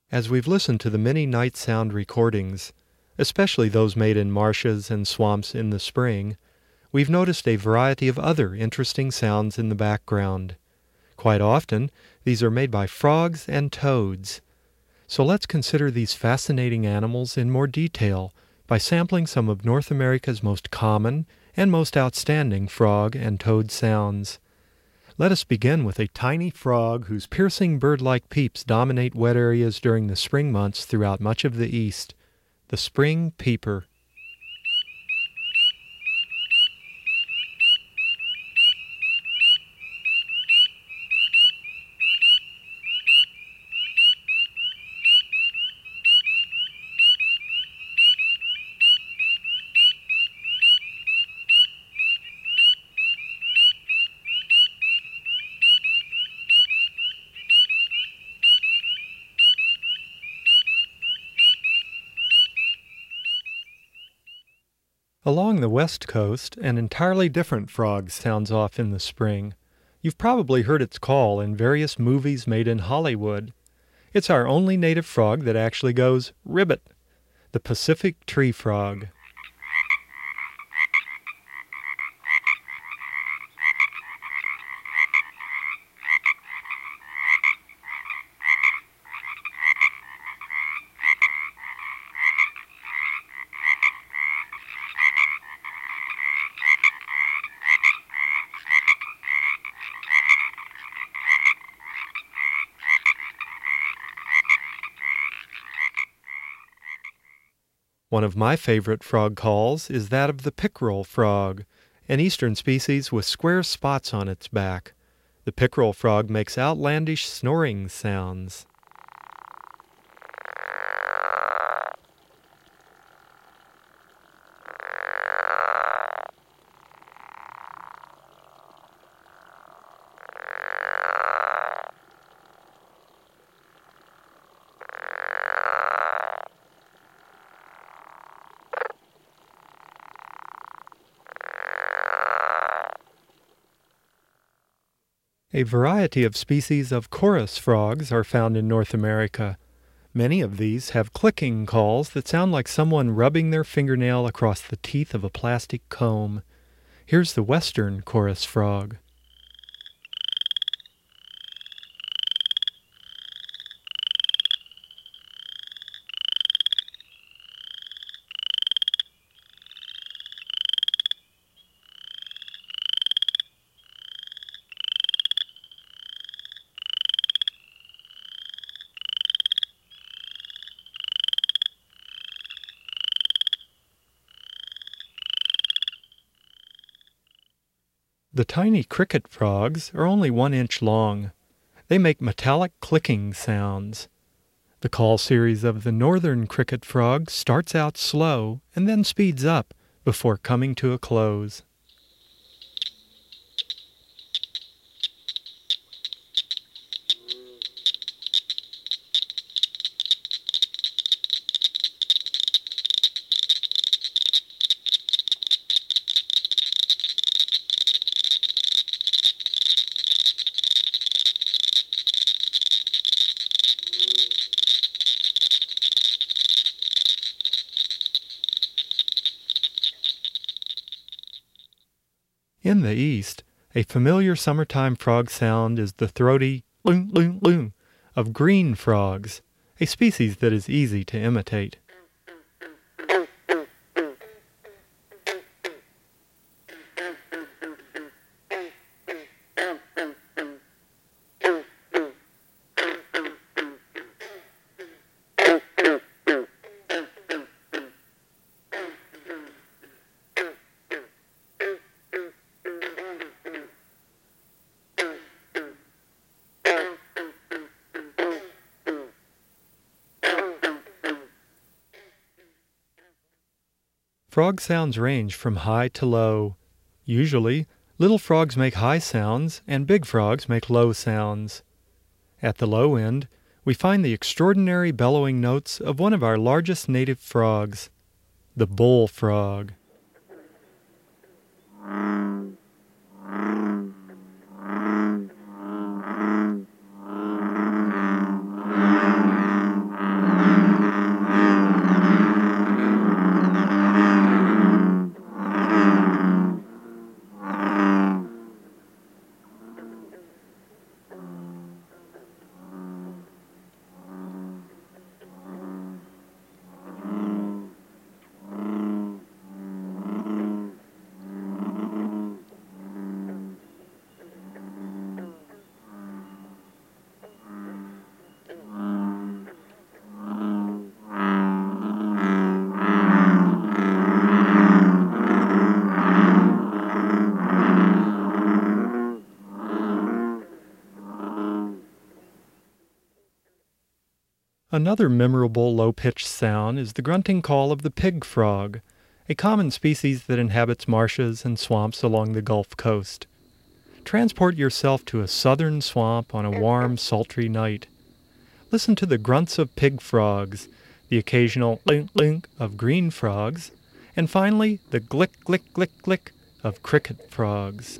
As we've listened to the many night sound recordings, especially those made in marshes and swamps in the spring, we've noticed a variety of other interesting sounds in the background. Quite often, these are made by frogs and toads. So let's consider these fascinating animals in more detail by sampling some of North America's most common and most outstanding frog and toad sounds. Let us begin with a tiny frog whose piercing bird-like peeps dominate wet areas during the spring months throughout much of the East, the spring peeper. Along the west coast, an entirely different frog sounds off in the spring. You've probably heard its call in various movies made in Hollywood. It's our only native frog that actually goes ribbit, the Pacific tree frog. One of my favorite frog calls is that of the pickerel frog, an eastern species with square spots on its back. The pickerel frog makes outlandish snoring sounds. A variety of species of chorus frogs are found in North America. Many of these have clicking calls that sound like someone rubbing their fingernail across the teeth of a plastic comb. Here's the western chorus frog. The tiny cricket frogs are only 1 inch long. They make metallic clicking sounds. The call series of the northern cricket frog starts out slow and then speeds up before coming to a close. In the East, a familiar summertime frog sound is the throaty loon loon loon of green frogs, a species that is easy to imitate. Frog sounds range from high to low. Usually, little frogs make high sounds and big frogs make low sounds. At the low end, we find the extraordinary bellowing notes of one of our largest native frogs, the bullfrog. Another memorable low-pitched sound is the grunting call of the pig frog, a common species that inhabits marshes and swamps along the Gulf Coast. Transport yourself to a southern swamp on a warm, sultry night. Listen to the grunts of pig frogs, the occasional link of green frogs, and finally the glick glick glick glick of cricket frogs.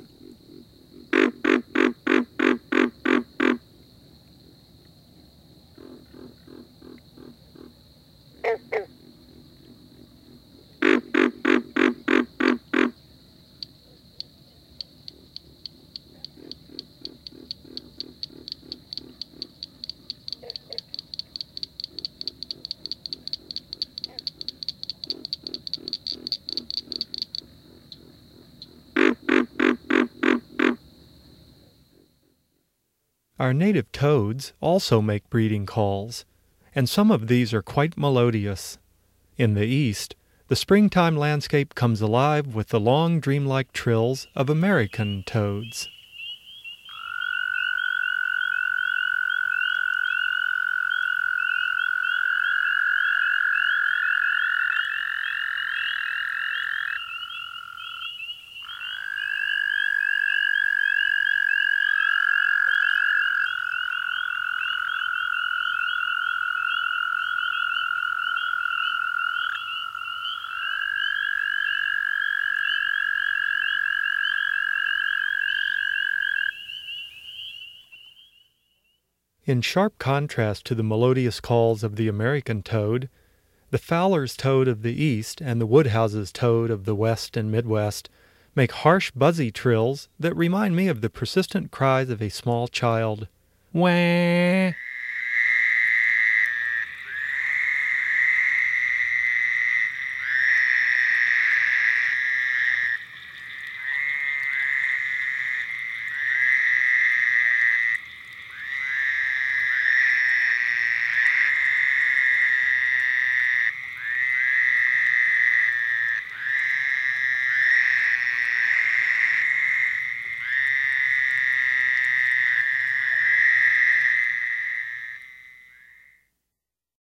Our native toads also make breeding calls, and some of these are quite melodious. In the east, the springtime landscape comes alive with the long dreamlike trills of American toads. In sharp contrast to the melodious calls of the American toad, the Fowler's toad of the east and the Woodhouse's toad of the west and Midwest make harsh, buzzy trills that remind me of the persistent cries of a small child. Wah!